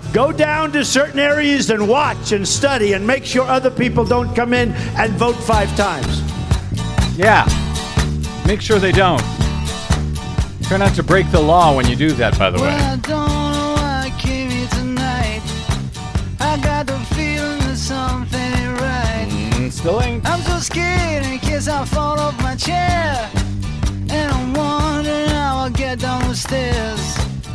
Go down to certain areas and watch and study and make sure other people don't come in and vote 5 times. Yeah. Make sure they don't. Try not to break the law when you do that, by the way. Well, I don't know why I came here tonight. I got the feeling that something ain't right. Still ain't. I'm so scared in case I fall off my chair. And I'm wondering how I'll get down the stairs.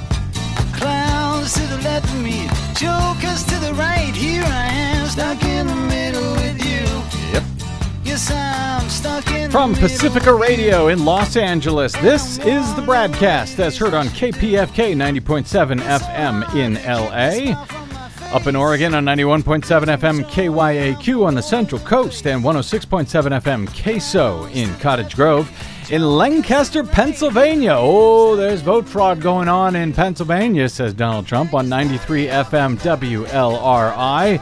Clowns to the left of me, jokers to the right. Here I am, stuck in the middle with you. Yep. Yes, I'm stuck in From the middle Pacifica with Radio in Los Angeles, this is the Broadcast as heard on KPFK 90.7 FM in LA. Up in Oregon on 91.7 FM KYAQ on the Central Coast and 106.7 FM KSO in Cottage Grove. In Lancaster, Pennsylvania. Oh, there's vote fraud going on in Pennsylvania, says Donald Trump on 93 FM WLRI.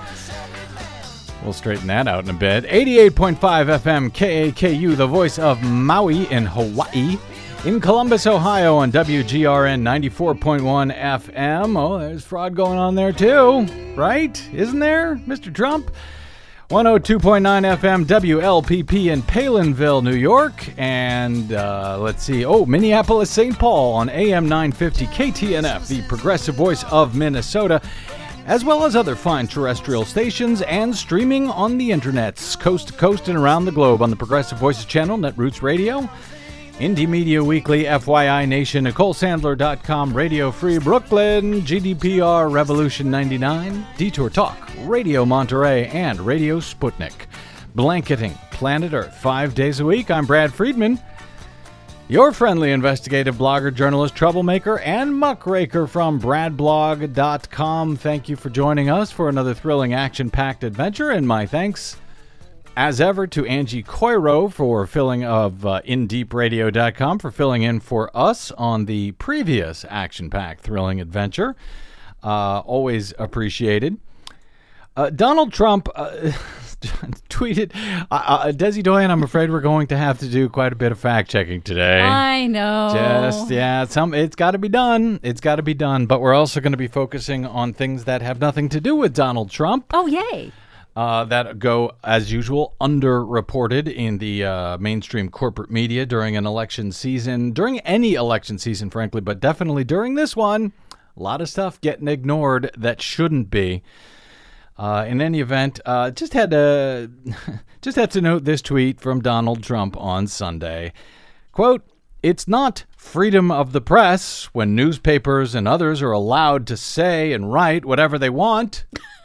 We'll straighten that out in a bit. 88.5 FM KAKU, the voice of Maui in Hawaii. In Columbus, Ohio on WGRN 94.1 FM. Oh, there's fraud going on there too, right? Isn't there, Mr. Trump? 102.9 FM WLPP in Palinville, New York. And let's see. Oh, Minneapolis, St. Paul on AM 950 KTNF, the progressive voice of Minnesota, as well as other fine terrestrial stations and streaming on the internets, coast to coast and around the globe on the Progressive Voices channel, Netroots Radio, Indie Media Weekly, FYI Nation, NicoleSandler.com, Radio Free Brooklyn, GDPR Revolution 99, Detour Talk, Radio Monterey, and Radio Sputnik. Blanketing planet Earth 5 days a week. I'm Brad Friedman, your friendly investigative blogger, journalist, troublemaker, and muckraker from bradblog.com. Thank you for joining us for another thrilling, action-packed adventure, and my thanks as ever to Angie Coiro for filling of InDeepRadio.com for filling in for us on the previous action-packed thrilling adventure. Always appreciated. Donald Trump tweeted, Desi Doyen, I'm afraid we're going to have to do quite a bit of fact-checking today. I know. It's got to be done. It's got to be done. But we're also going to be focusing on things that have nothing to do with Donald Trump. Oh, yay. That go, as usual, underreported in the mainstream corporate media during an election season, during any election season, frankly, but definitely during this one. A lot of stuff getting ignored that shouldn't be. In any event, just had to note this tweet from Donald Trump on Sunday. Quote, "It's not freedom of the press when newspapers and others are allowed to say and write whatever they want."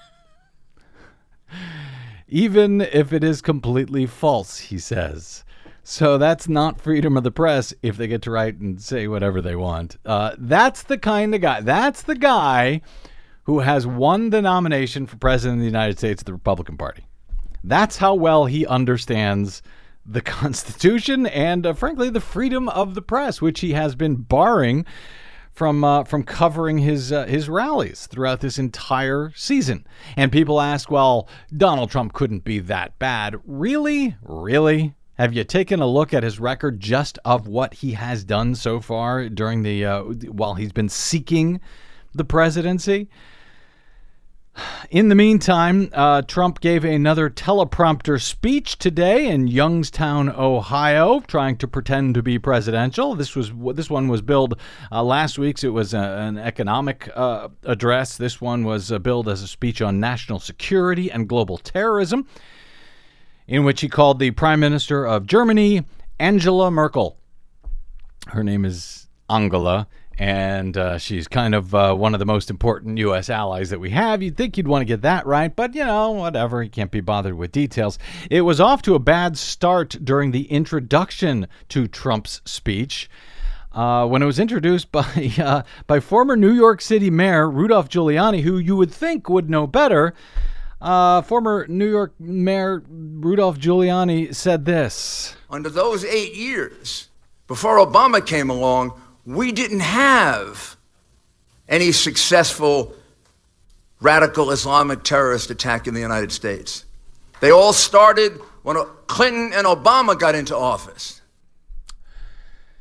Even if it is completely false, he says. So that's not freedom of the press if they get to write and say whatever they want. That's the kind of guy. That's the guy who has won the nomination for president of the United States of the Republican Party. That's how well he understands the Constitution and, frankly, the freedom of the press, which he has been barring from covering his rallies throughout this entire season. And people ask, well, Donald Trump couldn't be that bad. Really? Really? Have you taken a look at his record just of what he has done so far during the while he's been seeking the presidency? In the meantime, Trump gave another teleprompter speech today in Youngstown, Ohio, trying to pretend to be presidential. This one was billed last week's. It was an economic address. This one was billed as a speech on national security and global terrorism, in which he called the Prime Minister of Germany, Angela Merkel. Her name is Angela, and she's kind of one of the most important U.S. allies that we have. You'd think you'd want to get that right, but, whatever. You can't be bothered with details. It was off to a bad start during the introduction to Trump's speech when it was introduced by former New York City Mayor Rudolph Giuliani, who you would think would know better. Former New York Mayor Rudolph Giuliani said this. Under those 8 years, before Obama came along, we didn't have any successful radical Islamic terrorist attack in the United States. They all started when Clinton and Obama got into office.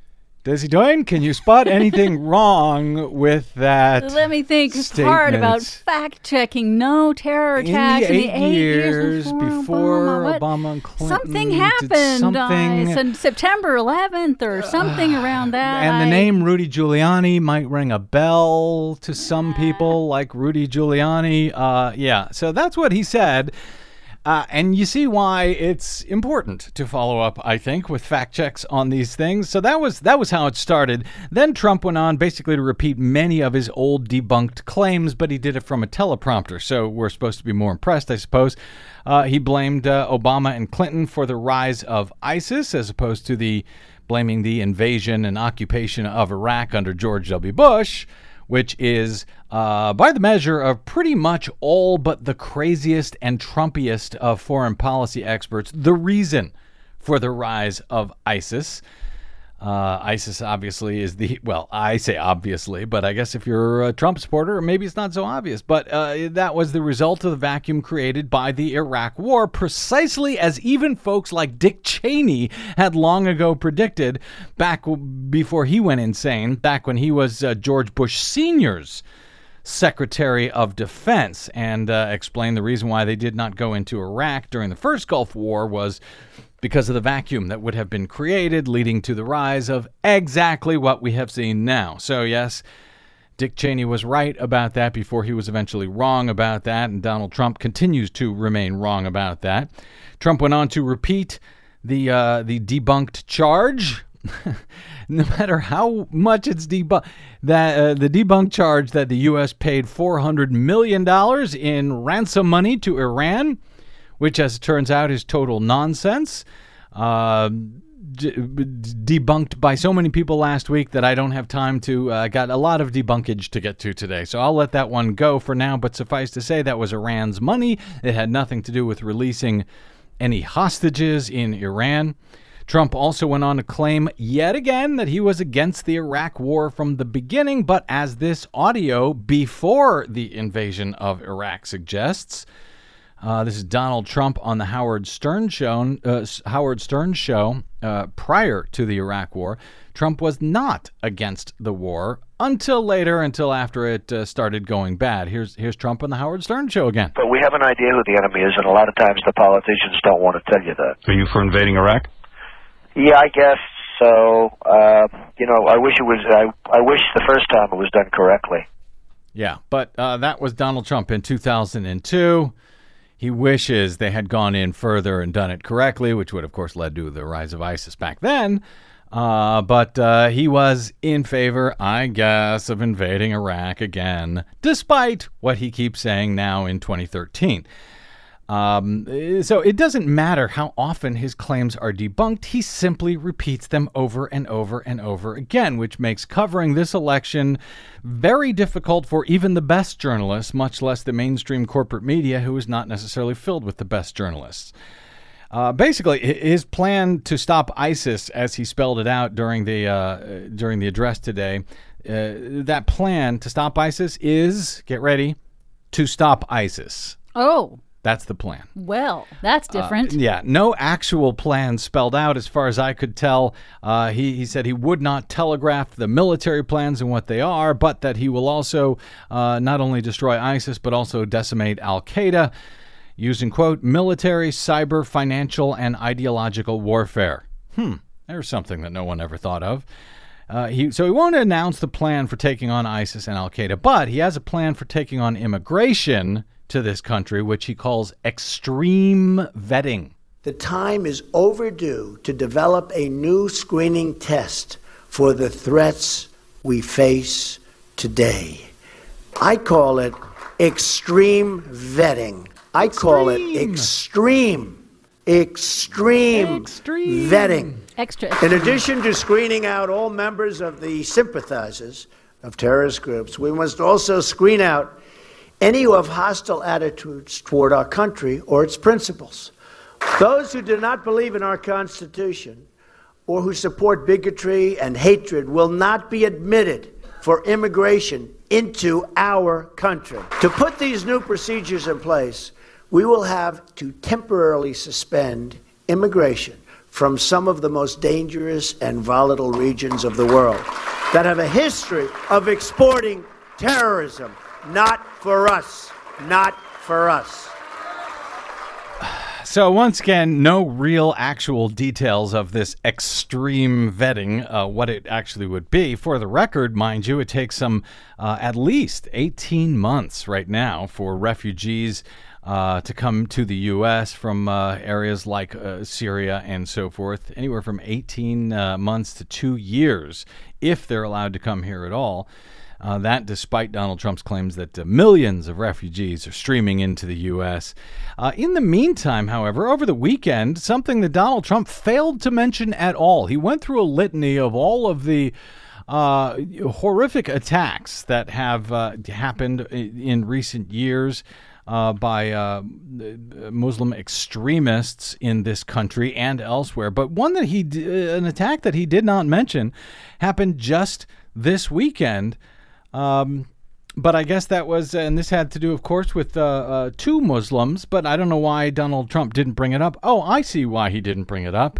Desi Doyen, can you spot anything wrong with that? Let me think hard about fact-checking. No terror attacks in the 8 years before Obama and Clinton. Something happened. It's September 11th or something around that. And the name Rudy Giuliani might ring a bell to some people, like Rudy Giuliani. Yeah, so that's what he said. And you see why it's important to follow up, I think, with fact checks on these things. So that was how it started. Then Trump went on basically to repeat many of his old debunked claims, but he did it from a teleprompter. So we're supposed to be more impressed, I suppose. He blamed Obama and Clinton for the rise of ISIS, as opposed to blaming the invasion and occupation of Iraq under George W. Bush, which is, by the measure of pretty much all but the craziest and Trumpiest of foreign policy experts, the reason for the rise of ISIS. ISIS obviously is I say obviously, but I guess if you're a Trump supporter, maybe it's not so obvious. But that was the result of the vacuum created by the Iraq War, precisely as even folks like Dick Cheney had long ago predicted back before he went insane, back when he was George Bush Sr.'s Secretary of Defense, and explained the reason why they did not go into Iraq during the first Gulf War was because of the vacuum that would have been created, leading to the rise of exactly what we have seen now. So yes, Dick Cheney was right about that before he was eventually wrong about that, and Donald Trump continues to remain wrong about that. Trump went on to repeat the debunked charge, no matter how much it's debunked, that the debunked charge that the U.S. paid $400 million in ransom money to Iran, which, as it turns out, is total nonsense. Debunked by so many people last week that I don't have time to. Got a lot of debunkage to get to today, so I'll let that one go for now. But suffice to say, that was Iran's money. It had nothing to do with releasing any hostages in Iran. Trump also went on to claim yet again that he was against the Iraq War from the beginning, but as this audio before the invasion of Iraq suggests, this is Donald Trump on the Howard Stern show. Prior to the Iraq War, Trump was not against the war until after it started going bad. Here's Trump on the Howard Stern show again. But we have an idea who the enemy is, and a lot of times the politicians don't want to tell you that. Are you for invading Iraq? Yeah, I guess so. I wish I wish the first time it was done correctly. Yeah, but that was Donald Trump in 2002. He wishes they had gone in further and done it correctly, which would, of course, led to the rise of ISIS back then. But he was in favor, I guess, of invading Iraq again, despite what he keeps saying now in 2013. So it doesn't matter how often his claims are debunked. He simply repeats them over and over and over again, which makes covering this election very difficult for even the best journalists, much less the mainstream corporate media, who is not necessarily filled with the best journalists. Basically, his plan to stop ISIS, as he spelled it out during the address today, that plan to stop ISIS is, get ready, to stop ISIS. Oh. That's the plan. Well, that's different. Yeah, no actual plan spelled out as far as I could tell. He said he would not telegraph the military plans and what they are, but that he will also not only destroy ISIS, but also decimate Al-Qaeda using, quote, military, cyber, financial, and ideological warfare. There's something that no one ever thought of. So he won't announce the plan for taking on ISIS and Al-Qaeda, but he has a plan for taking on immigration to this country, which he calls extreme vetting. The time is overdue to develop a new screening test for the threats we face today. I call it extreme vetting. I call it extreme vetting. Extra. In addition to screening out all members of the sympathizers of terrorist groups, we must also screen out any who have hostile attitudes toward our country or its principles. Those who do not believe in our Constitution or who support bigotry and hatred will not be admitted for immigration into our country. To put these new procedures in place, we will have to temporarily suspend immigration from some of the most dangerous and volatile regions of the world that have a history of exporting terrorism. Not for us. Not for us. So once again, no real actual details of this extreme vetting, what it actually would be. For the record, mind you, it takes some at least 18 months right now for refugees to come to the U.S. from areas like Syria and so forth. Anywhere from 18 months to 2 years, if they're allowed to come here at all. That despite Donald Trump's claims that millions of refugees are streaming into the U.S. In the meantime, however, over the weekend, something that Donald Trump failed to mention at all. He went through a litany of all of the horrific attacks that have happened in recent years by Muslim extremists in this country and elsewhere. But one that an attack that he did not mention happened just this weekend. But I guess that was, and this had to do, of course, with two Muslims, but I don't know why Donald Trump didn't bring it up. Oh, I see why he didn't bring it up.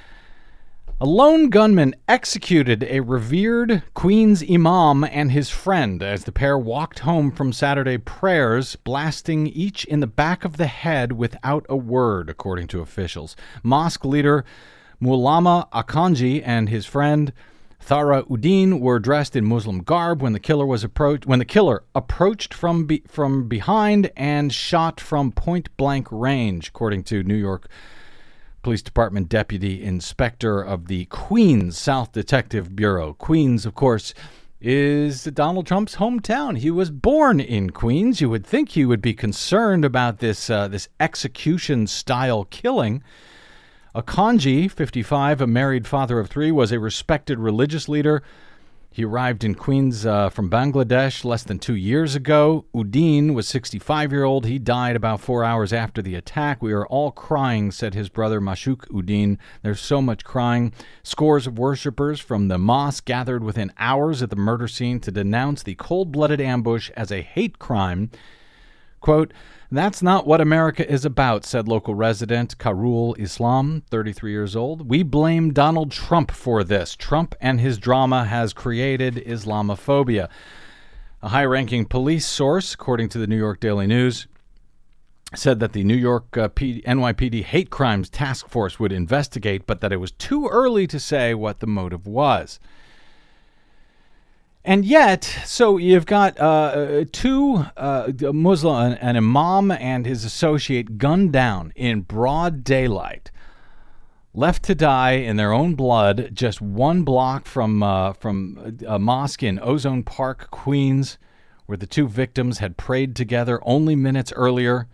A lone gunman executed a revered Queens imam and his friend as the pair walked home from Saturday prayers, blasting each in the back of the head without a word, according to officials. Mosque leader Mulama Akanji and his friend Thara Uddin were dressed in Muslim garb when the killer approached from behind and shot from point-blank range, according to New York Police Department Deputy Inspector of the Queens South Detective Bureau. Queens, of course, is Donald Trump's hometown. He was born in Queens. You would think he would be concerned about this execution-style killing. Akanji, 55, a married father of three, was a respected religious leader. He arrived in Queens from Bangladesh less than 2 years ago. Uddin was 65-year-old. He died about 4 hours after the attack. We are all crying, said his brother Mashuk Uddin. There's so much crying. Scores of worshippers from the mosque gathered within hours at the murder scene to denounce the cold-blooded ambush as a hate crime. Quote, "That's not what America is about," said local resident Karul Islam, 33 years old. "We blame Donald Trump for this. Trump and his drama has created Islamophobia." A high-ranking police source, according to the New York Daily News, said that the New York NYPD Hate Crimes Task Force would investigate, but that it was too early to say what the motive was. And yet, so you've got two Muslim, an imam and his associate, gunned down in broad daylight, left to die in their own blood, just 1 block from a mosque in Ozone Park, Queens, where the two victims had prayed together only minutes earlier.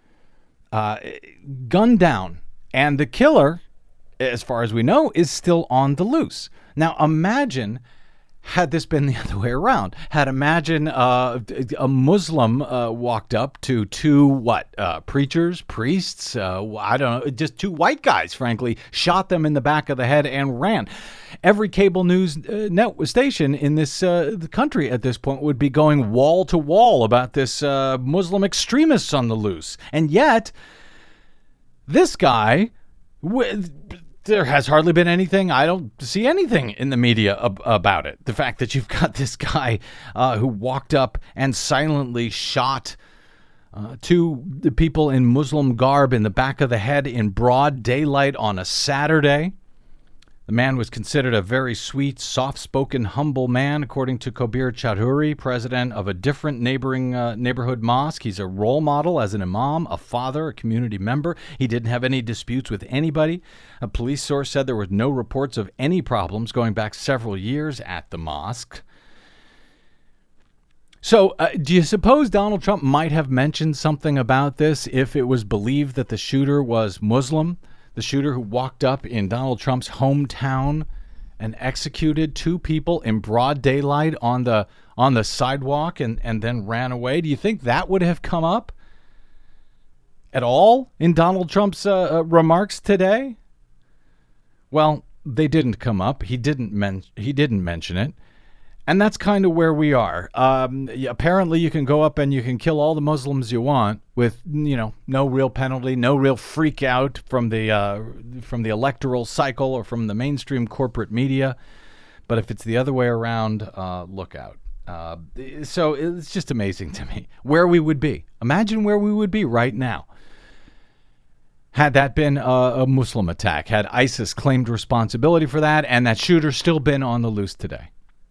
Gunned down, and the killer, as far as we know, is still on the loose. Now, imagine had this been the other way around. Imagine a Muslim walked up to two, preachers, priests, I don't know, just two white guys, frankly, shot them in the back of the head and ran. Every cable news station in this the country at this point would be going wall to wall about this Muslim extremists on the loose. And yet, this guy, there has hardly been anything. I don't see anything in the media about it. The fact that you've got this guy who walked up and silently shot two people in Muslim garb in the back of the head in broad daylight on a Saturday. The man was considered a very sweet, soft-spoken, humble man, according to Kobir Chaudhuri, president of a different neighboring neighborhood mosque. He's a role model as an imam, a father, a community member. He didn't have any disputes with anybody. A police source said there were no reports of any problems going back several years at the mosque. So, do you suppose Donald Trump might have mentioned something about this if it was believed that the shooter was Muslim? The shooter who walked up in Donald Trump's hometown and executed two people in broad daylight on the sidewalk and then ran away. Do you think that would have come up at all in Donald Trump's remarks today? Well, they didn't come up. He didn't mention it. And that's kind of where we are. Apparently, you can go up and you can kill all the Muslims you want with, no real penalty, no real freak out from the electoral cycle or from the mainstream corporate media. But if it's the other way around, look out. So it's just amazing to me where we would be. Imagine where we would be right now. Had that been a Muslim attack, had ISIS claimed responsibility for that, and that shooter still been on the loose today.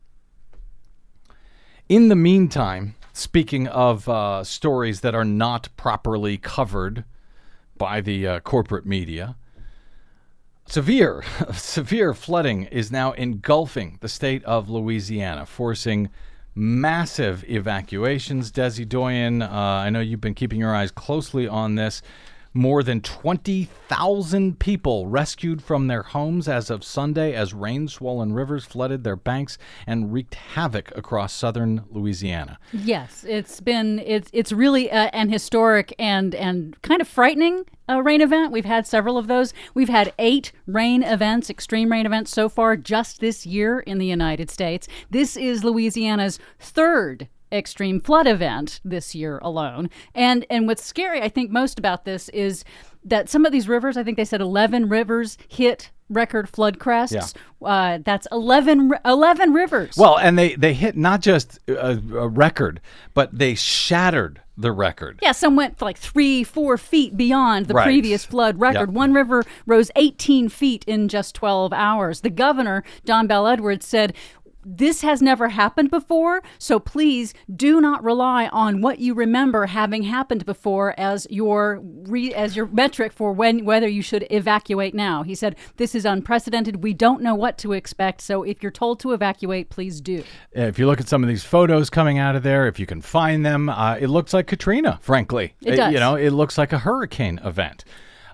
In the meantime, speaking of stories that are not properly covered by the corporate media, severe flooding is now engulfing the state of Louisiana, forcing massive evacuations. Desi Doyen, I know you've been keeping your eyes closely on this. More than 20,000 people rescued from their homes as of Sunday as rain-swollen rivers flooded their banks and wreaked havoc across southern Louisiana. Yes, it's really an historic and kind of frightening rain event. We've had several of those. We've had 8 rain events, extreme rain events so far just this year in the United States. This is Louisiana's 3rd extreme flood event this year alone. And what's scary, I think, most about this is that some of these rivers, I think they said 11 rivers hit record flood crests. Yeah. That's 11 rivers. Well, and they hit not just a record, but they shattered the record. Yeah, some went like 3-4 feet beyond the previous flood record. Yep. One river rose 18 feet in just 12 hours. The governor, Don Bell Edwards, said, "This has never happened before, so please do not rely on what you remember having happened before as your metric for whether you should evacuate now." He said, "This is unprecedented. We don't know what to expect, so if you're told to evacuate, please do." If you look at some of these photos coming out of there, if you can find them, it looks like Katrina, frankly. It does. It looks like a hurricane event.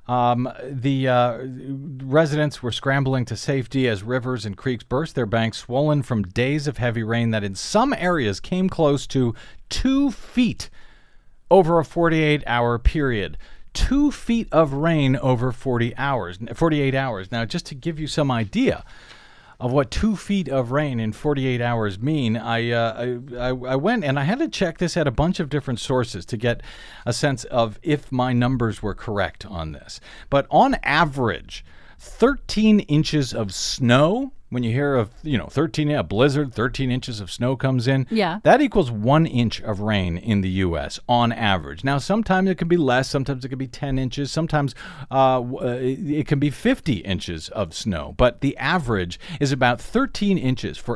The residents were scrambling to safety as rivers and creeks burst their banks, swollen from days of heavy rain that in some areas came close to 2 feet over a 48-hour period. 2 feet of rain over 48 hours. Now, just to give you some idea of what 2 feet of rain in 48 hours mean, I went and I had to check this at a bunch of different sources to get a sense of if my numbers were correct on this. But on average, 13 inches of snow, when you hear of, 13, a blizzard, 13 inches of snow comes in, that equals 1 inch of rain in the U.S. on average. Now, sometimes it can be less, sometimes it can be 10 inches, sometimes it can be 50 inches of snow, but the average is about 13 inches of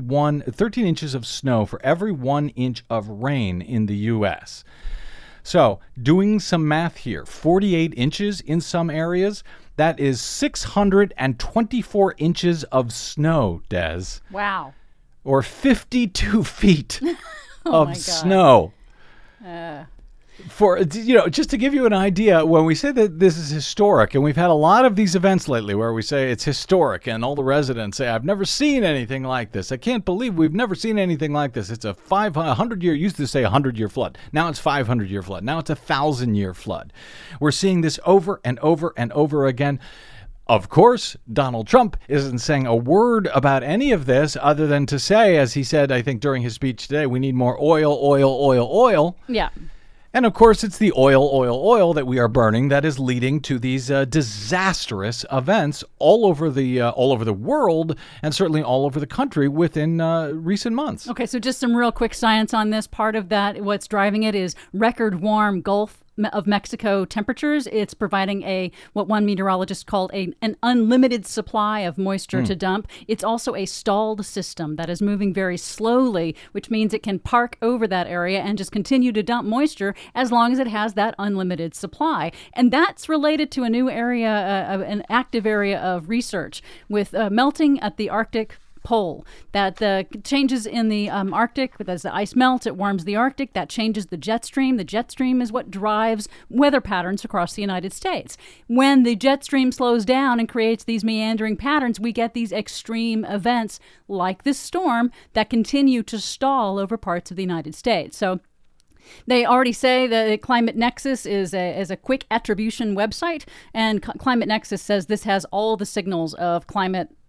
snow for every 1 inch of rain in the U.S. So, doing some math here, 48 inches in some areas, that is 624 inches of snow, Des. Wow. Or 52 feet of snow. For just to give you an idea, when we say that this is historic, and we've had a lot of these events lately where we say it's historic, and all the residents say, "I've never seen anything like this. I can't believe we've never seen anything like this. It's a 100-year, used to say 100-year flood. Now it's 500-year flood. Now it's 1,000-year flood." We're seeing this over and over and over again. Of course, Donald Trump isn't saying a word about any of this other than to say, as he said, I think during his speech today, we need more oil. Yeah. And of course, it's the oil that we are burning that is leading to these disastrous events all over the world, and certainly all over the country within recent months. Okay, so just some real quick science on this. Part of that, what's driving it is record warm Gulf of Mexico temperatures. It's providing what one meteorologist called an unlimited supply of moisture to dump. It's also a stalled system that is moving very slowly, which means it can park over that area and just continue to dump moisture as long as it has that unlimited supply. And that's related to a new area, an active area of research with melting at the Arctic pole, that the changes in the Arctic, as the ice melts, it warms the Arctic, that changes the jet stream. The jet stream is what drives weather patterns across the United States. When the jet stream slows down and creates these meandering patterns, we get these extreme events like this storm that continue to stall over parts of the United States. So they already say that Climate Nexus is a quick attribution website, and Climate Nexus says this has all the signals of climate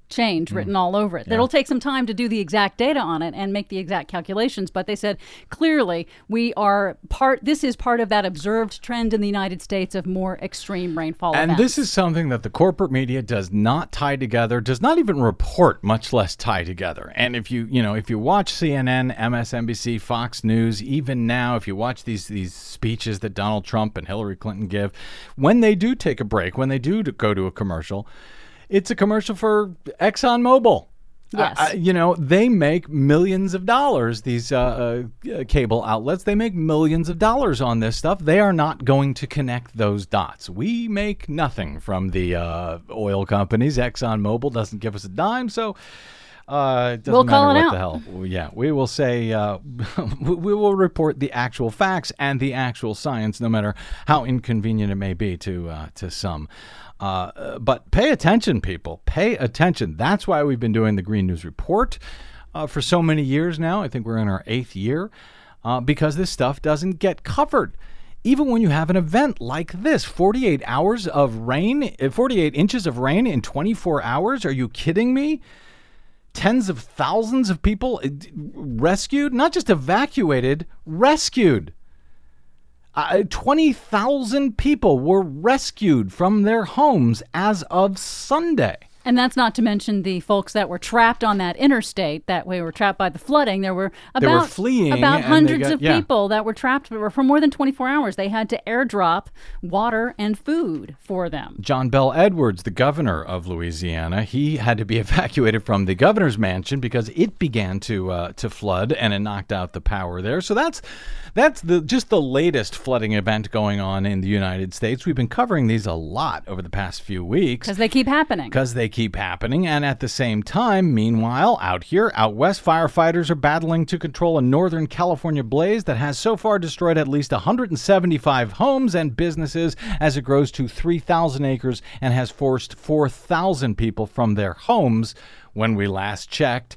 change written all over it. Yeah. It'll take some time to do the exact data on it and make the exact calculations, but they said clearly this is part of that observed trend in the United States of more extreme rainfall events. And this is something that the corporate media does not tie together, does not even report, much less tie together. And if you watch CNN, MSNBC, Fox News, even now, if you watch these speeches that Donald Trump and Hillary Clinton give, when they do take a break, when they do go to a commercial, it's a commercial for ExxonMobil. Yes. They make millions of dollars, these cable outlets. They make millions of dollars on this stuff. They are not going to connect those dots. We make nothing from the oil companies. ExxonMobil doesn't give us a dime, so it doesn't matter what the hell. Yeah, we will say, we will report the actual facts and the actual science, no matter how inconvenient it may be to some. But pay attention, people. Pay attention. That's why we've been doing the Green News Report for so many years now. I think we're in our 8th year because this stuff doesn't get covered. Even when you have an event like this, 48 hours of rain, 48 inches of rain in 24 hours. Are you kidding me? Tens of thousands of people rescued, not just evacuated, rescued. 20,000 people were rescued from their homes as of Sunday. And that's not to mention the folks that were trapped on that interstate, that we were trapped by the flooding. There were fleeing about hundreds of people that were trapped for more than 24 hours. They had to airdrop water and food for them. John Bel Edwards, the governor of Louisiana, he had to be evacuated from the governor's mansion because it began to flood and it knocked out the power there. So that's just the latest flooding event going on in the United States. We've been covering these a lot over the past few weeks. Because they keep happening. And at the same time, meanwhile, out west, firefighters are battling to control a Northern California blaze that has so far destroyed at least 175 homes and businesses as it grows to 3,000 acres and has forced 4,000 people from their homes when we last checked.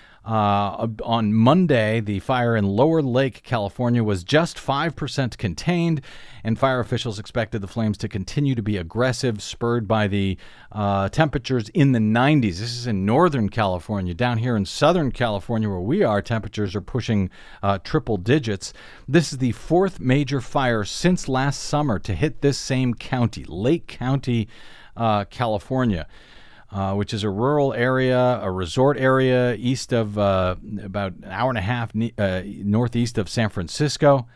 On Monday, the fire in Lower Lake, California was just 5% contained, and fire officials expected the flames to continue to be aggressive, spurred by the temperatures in the 90s. This is in Northern California. Down here in Southern California, where we are, temperatures are pushing triple digits. This is the 4th major fire since last summer to hit this same county, Lake County, California. Which is a rural area, a resort area east of about an hour and a half northeast of San Francisco.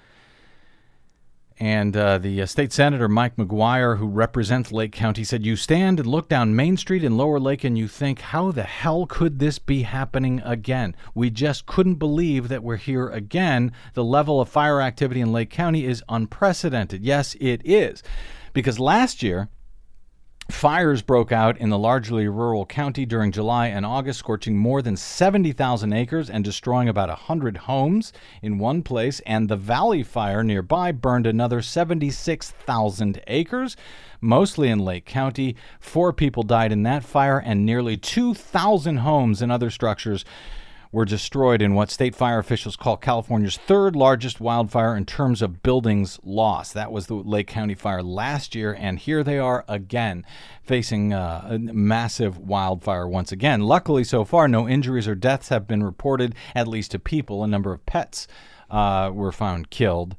And the state senator, Mike McGuire, who represents Lake County, said, "You stand and look down Main Street in Lower Lake and you think, how the hell could this be happening again? We just couldn't believe that we're here again. The level of fire activity in Lake County is unprecedented." Yes, it is. Because last year, fires broke out in the largely rural county during July and August, scorching more than 70,000 acres and destroying about 100 homes in one place. And the Valley Fire nearby burned another 76,000 acres, mostly in Lake County. 4 people died in that fire, and nearly 2,000 homes and other structures were destroyed in what state fire officials call California's 3rd largest wildfire in terms of buildings lost. That was the Lake County fire last year, and here they are again, facing a massive wildfire once again. Luckily, so far, no injuries or deaths have been reported, at least to people. A number of pets were found killed.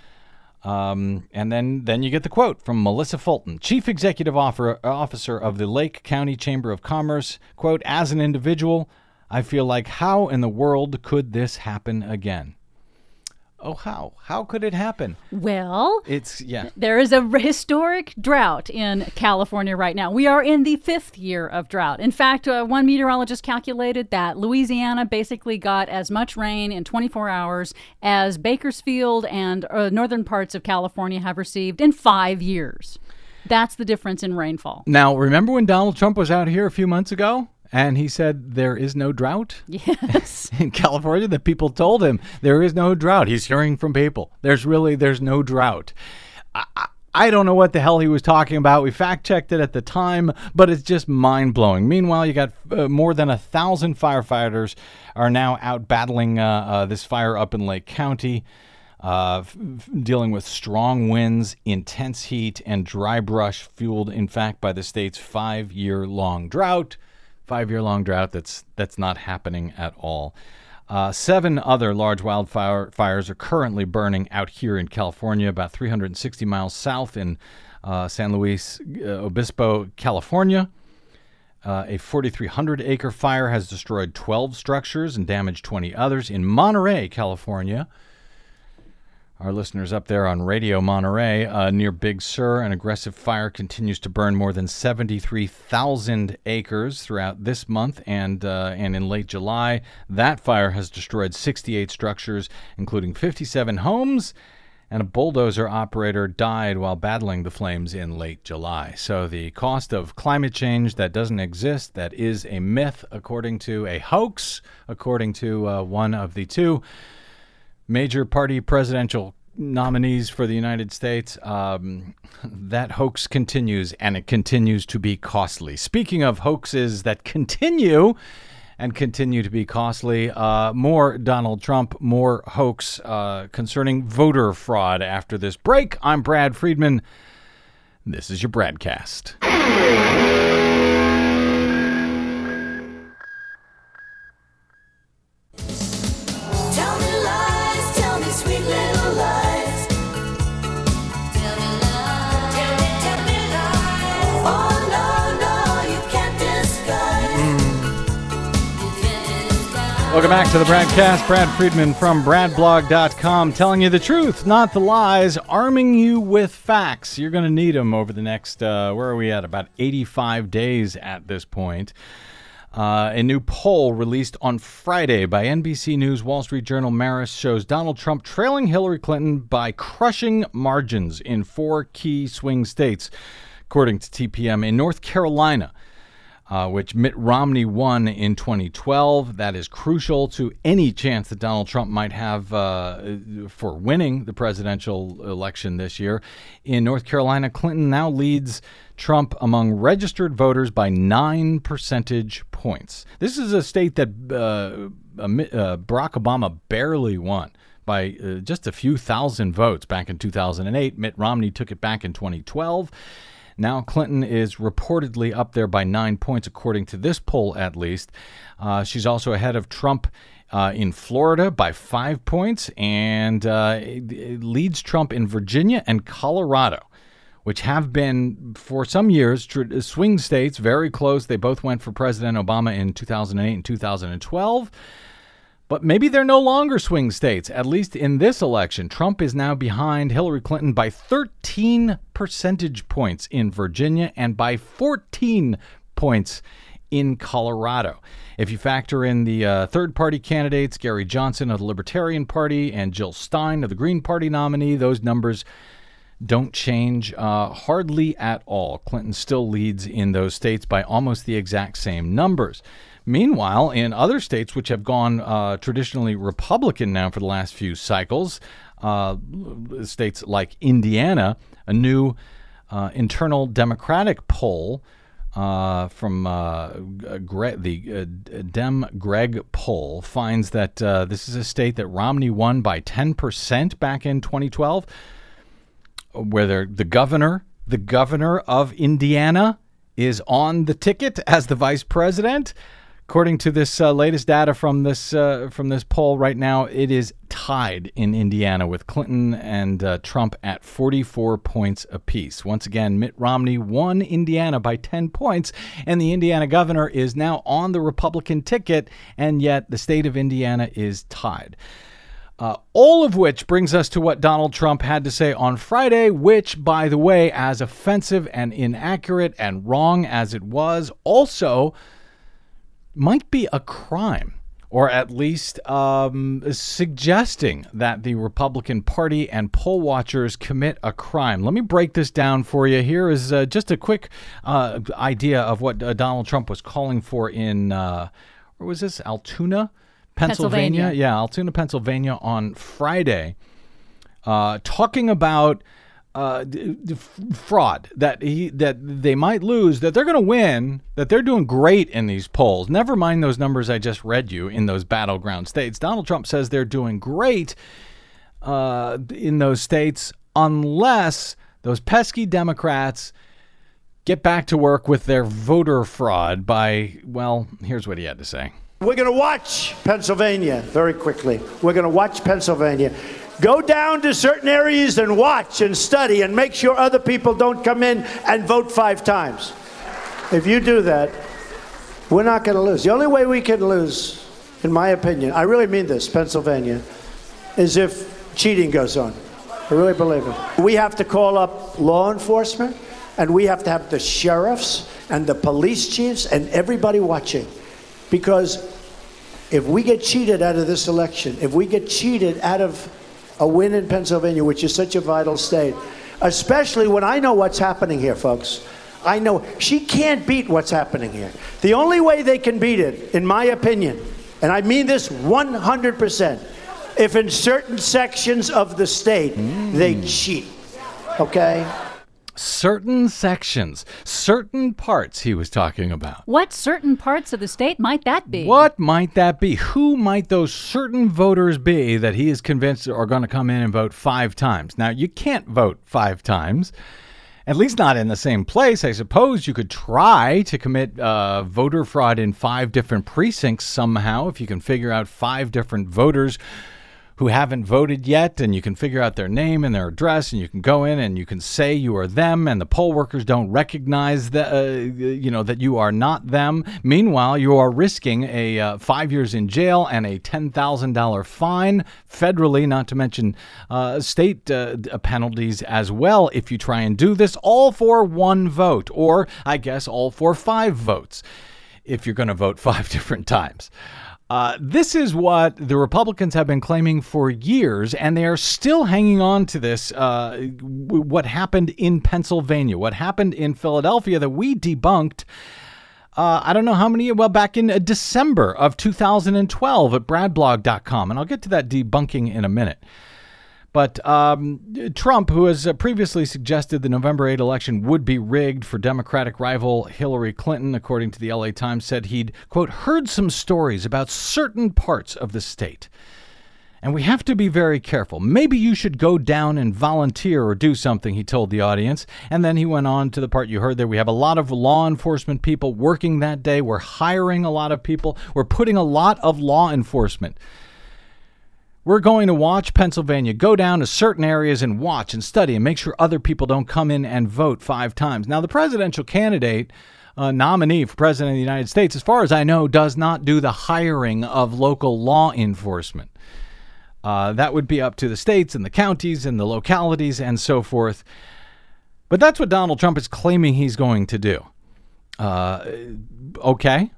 And then you get the quote from Melissa Fulton, Chief Executive Officer of the Lake County Chamber of Commerce. Quote, "As an individual, I feel like, how in the world could this happen again?" Oh, how? How could it happen? Well, there is a historic drought in California right now. We are in the 5th year of drought. In fact, one meteorologist calculated that Louisiana basically got as much rain in 24 hours as Bakersfield and northern parts of California have received in 5 years. That's the difference in rainfall. Now, remember when Donald Trump was out here a few months ago? And he said there is no drought? Yes. In California, the people told him there is no drought. He's hearing from people. There's no drought. I don't know what the hell he was talking about. We fact-checked it at the time, but it's just mind-blowing. Meanwhile, you got more than 1,000 firefighters are now out battling this fire up in Lake County, dealing with strong winds, intense heat, and dry brush fueled, in fact, by the state's 5-year-long drought. 5-year-long drought that's not happening at all. 7 other large wildfires are currently burning out here in California, about 360 miles south in San Luis Obispo, California. A 4,300-acre fire has destroyed 12 structures and damaged 20 others. In Monterey, California, our listeners up there on Radio Monterey, near Big Sur, an aggressive fire continues to burn more than 73,000 acres throughout this month, and in late July, that fire has destroyed 68 structures, including 57 homes, and a bulldozer operator died while battling the flames in late July. So the cost of climate change that doesn't exist, that is a myth, according to a hoax, according to one of the 2 major party presidential nominees for the United States, that hoax continues, and it continues to be costly. Speaking of hoaxes that continue to be costly, more Donald Trump, more hoax concerning voter fraud after this break. I'm Brad Friedman. This is your Bradcast. Welcome back to the Bradcast. Brad Friedman from BradBlog.com, telling you the truth, not the lies, arming you with facts. You're going to need them over the next, where are we at? About 85 days at this point. A new poll released on Friday by NBC News Wall Street Journal Marist shows Donald Trump trailing Hillary Clinton by crushing margins in 4 key swing states, according to TPM. In North Carolina, which Mitt Romney won in 2012. That is crucial to any chance that Donald Trump might have for winning the presidential election this year. In North Carolina, Clinton now leads Trump among registered voters by 9 percentage points. This is a state that Barack Obama barely won by just a few thousand votes back in 2008. Mitt Romney took it back in 2012. Now Clinton is reportedly up there by 9 points, according to this poll at least. She's also ahead of Trump in Florida by 5 points, and leads Trump in Virginia and Colorado, which have been, for some years, swing states, very close. They both went for President Obama in 2008 and 2012. But maybe they're no longer swing states, at least in this election. Trump is now behind Hillary Clinton by 13 percentage points in Virginia and by 14 points in Colorado. If you factor in the third-party candidates, Gary Johnson of the Libertarian Party and Jill Stein of the Green Party nominee, those numbers don't change hardly at all. Clinton still leads in those states by almost the exact same numbers. Meanwhile, in other states which have gone traditionally Republican now for the last few cycles, states like Indiana, a new internal Democratic poll from the Dem Greg poll finds that this is a state that Romney won by 10% back in 2012, where the governor of Indiana is on the ticket as the vice president. According to this latest data from this poll right now, it is tied in Indiana with Clinton and Trump at 44 points apiece. Once again, Mitt Romney won Indiana by 10 points, and the Indiana governor is now on the Republican ticket, and yet the state of Indiana is tied. All of which brings us to what Donald Trump had to say on Friday, which, by the way, as offensive and inaccurate and wrong as it was, also might be a crime, or at least suggesting that the Republican Party and poll watchers commit a crime. Let me break this down for you. Here is just a quick idea of what Donald Trump was calling for in, where was this, Altoona, Pennsylvania? Yeah, Altoona, Pennsylvania on Friday, talking about fraud, that they might lose, that they're going to win, that they're doing great in these polls. Never mind those numbers I just read you in those battleground states. Donald Trump says they're doing great in those states unless those pesky Democrats get back to work with their voter fraud by, well, here's what he had to say. We're going to watch Pennsylvania very quickly. We're going to watch Pennsylvania. Go down to certain areas and watch and study and make sure other people don't come in and vote 5 times. If you do that, we're not going to lose. The only way we can lose, in my opinion, I really mean this, Pennsylvania, is if cheating goes on. I really believe it. We have to call up law enforcement, and we have to have the sheriffs and the police chiefs and everybody watching. Because if we get cheated out of this election, if we get cheated out of a win in Pennsylvania, which is such a vital state, especially when I know what's happening here, folks. I know she can't beat what's happening here. The only way they can beat it, in my opinion, and I mean this 100%, if in certain sections of the state they cheat, okay? Certain sections, certain parts he was talking about. What certain parts of the state might that be? What might that be? Who might those certain voters be that he is convinced are going to come in and vote 5 times? Now, you can't vote 5 times. At least not in the same place. I suppose you could try to commit voter fraud in 5 different precincts somehow if you can figure out 5 different voters who haven't voted yet, and you can figure out their name and their address, and you can go in and you can say you are them, and the poll workers don't recognize that that you are not them. Meanwhile, you are risking a 5 years in jail and a $10,000 fine federally, not to mention state penalties as well if you try and do this, all for 1 vote, or I guess all for 5 votes if you're going to vote 5 different times. This is what the Republicans have been claiming for years, and they are still hanging on to this, what happened in Pennsylvania, what happened in Philadelphia that we debunked, I don't know how many, back in December of 2012 at bradblog.com, and I'll get to that debunking in a minute. But Trump, who has previously suggested the November 8 election would be rigged for Democratic rival Hillary Clinton, according to the LA Times, said he'd, quote, heard some stories about certain parts of the state. And we have to be very careful. Maybe you should go down and volunteer or do something, he told the audience. And then he went on to the part you heard there. We have a lot of law enforcement people working that day. We're hiring a lot of people. We're putting a lot of law enforcement. We're going to watch Pennsylvania, go down to certain areas and watch and study and make sure other people don't come in and vote 5 times. Now, the presidential candidate, nominee for president of the United States, as far as I know, does not do the hiring of local law enforcement. That would be up to the states and the counties and the localities and so forth. But that's what Donald Trump is claiming he's going to do. Okay.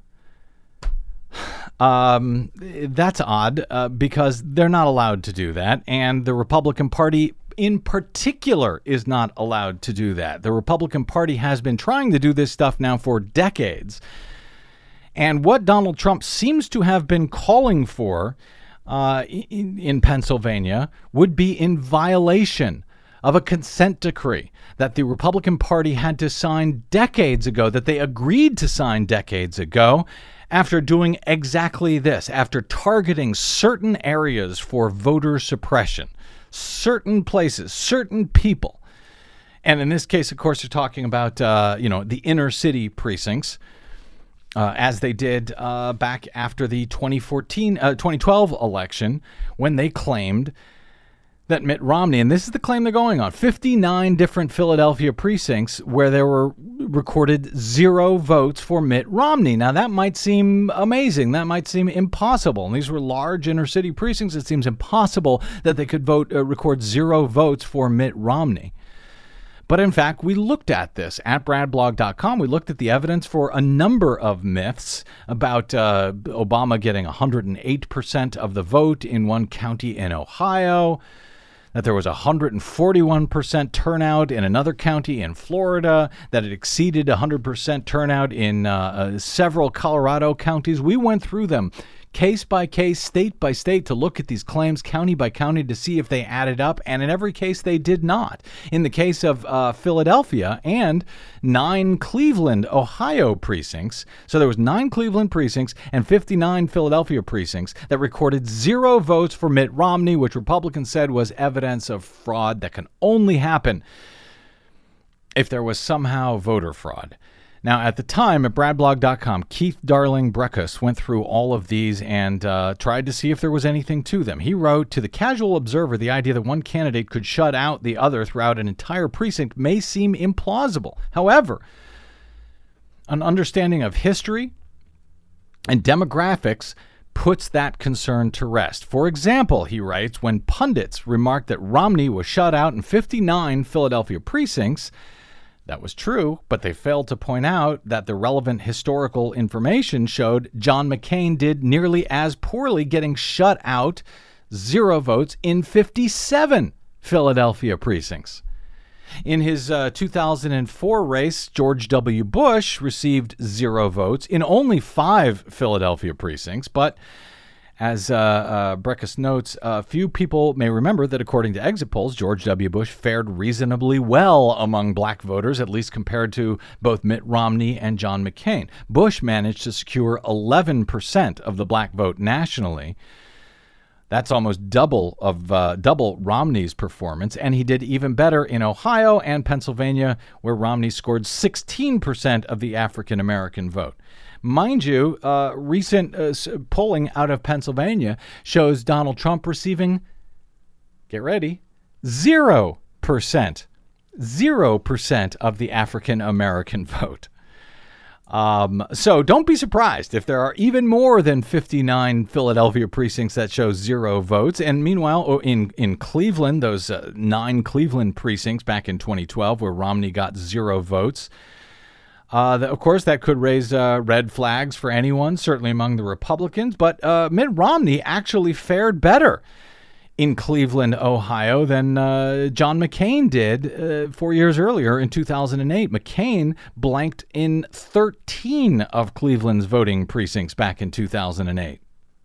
That's odd because they're not allowed to do that. And the Republican Party in particular is not allowed to do that. The Republican Party has been trying to do this stuff now for decades. And what Donald Trump seems to have been calling for in Pennsylvania would be in violation of a consent decree that the Republican Party had to sign decades ago, that they agreed to sign decades ago, after doing exactly this, after targeting certain areas for voter suppression, certain places, certain people. And in this case, of course, they're talking about, the inner city precincts, as they did back after the 2012 election, when they claimed that Mitt Romney, and this is the claim they're going on, 59 different Philadelphia precincts where there were recorded 0 votes for Mitt Romney. Now, that might seem amazing. That might seem impossible. And these were large inner city precincts. It seems impossible that they could record 0 votes for Mitt Romney. But in fact, we looked at this at bradblog.com. We looked at the evidence for a number of myths about Obama getting 108% of the vote in one county in Ohio, that there was 141% turnout in another county in Florida, that it exceeded 100% turnout in several Colorado counties. We went through them case by case, state by state, to look at these claims county by county to see if they added up, and in every case they did not. In the case of Philadelphia and 9 Cleveland, Ohio precincts, so there was 9 Cleveland precincts and 59 Philadelphia precincts that recorded 0 votes for Mitt Romney, which Republicans said was evidence of fraud that can only happen if there was somehow voter fraud. Now, at the time, at bradblog.com, Keith Darling Breckus went through all of these and tried to see if there was anything to them. He wrote, to the casual observer, the idea that one candidate could shut out the other throughout an entire precinct may seem implausible. However, an understanding of history and demographics puts that concern to rest. For example, he writes, when pundits remarked that Romney was shut out in 59 Philadelphia precincts, that was true, but they failed to point out that the relevant historical information showed John McCain did nearly as poorly, getting shut out 0 votes in 57 Philadelphia precincts. In his 2004 race, George W. Bush received 0 votes in only 5 Philadelphia precincts, but as Breckus notes, few people may remember that according to exit polls, George W. Bush fared reasonably well among black voters, at least compared to both Mitt Romney and John McCain. Bush managed to secure 11% of the black vote nationally. That's almost double Romney's performance, and he did even better in Ohio and Pennsylvania, where Romney scored 16% of the African-American vote. Mind you, recent polling out of Pennsylvania shows Donald Trump receiving, get ready, 0%. 0% of the African-American vote. So don't be surprised if there are even more than 59 Philadelphia precincts that show 0 votes. And meanwhile, in Cleveland, those 9 Cleveland precincts back in 2012 where Romney got 0 votes, of course, that could raise red flags for anyone, certainly among the Republicans. But Mitt Romney actually fared better in Cleveland, Ohio, than John McCain did 4 years earlier in 2008. McCain blanked in 13 of Cleveland's voting precincts back in 2008.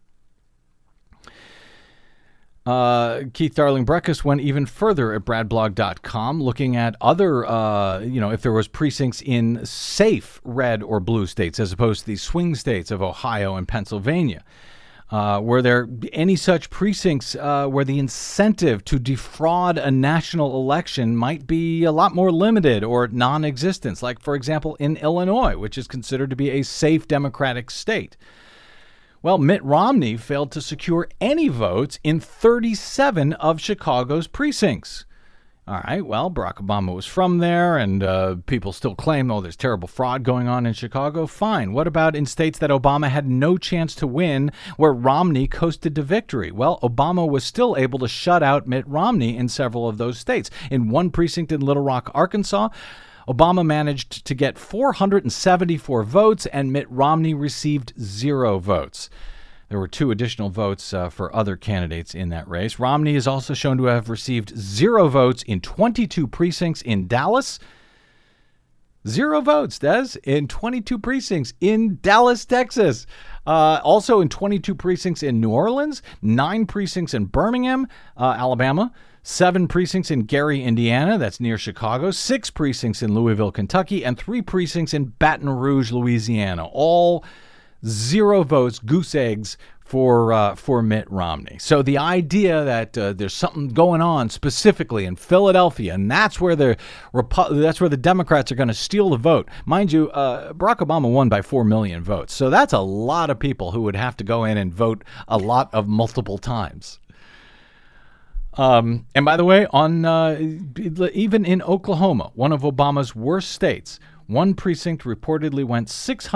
Keith Darling Breckus went even further at bradblog.com, looking at other, if there was precincts in safe red or blue states as opposed to the swing states of Ohio and Pennsylvania. Were there any such precincts where the incentive to defraud a national election might be a lot more limited or non-existent, like, for example, in Illinois, which is considered to be a safe Democratic state? Well, Mitt Romney failed to secure any votes in 37 of Chicago's precincts. All right, well, Barack Obama was from there, and people still claim, oh, there's terrible fraud going on in Chicago. Fine. What about in states that Obama had no chance to win, where Romney coasted to victory? Well, Obama was still able to shut out Mitt Romney in several of those states. In one precinct in Little Rock, Arkansas, Obama managed to get 474 votes, and Mitt Romney received 0 votes. There were 2 additional votes for other candidates in that race. Romney is also shown to have received 0 votes in 22 precincts in Dallas. 0 votes, Des, in 22 precincts in Dallas, Texas. Also in 22 precincts in New Orleans, 9 precincts in Birmingham, Alabama, 7 precincts in Gary, Indiana, that's near Chicago, 6 precincts in Louisville, Kentucky, and 3 precincts in Baton Rouge, Louisiana. All 0 votes, goose eggs for Mitt Romney. So the idea that there's something going on specifically in Philadelphia, and that's where the Democrats are going to steal the vote. Mind you, Barack Obama won by 4 million votes. So that's a lot of people who would have to go in and vote a lot of multiple times. And by the way, even in Oklahoma, one of Obama's worst states, one precinct reportedly went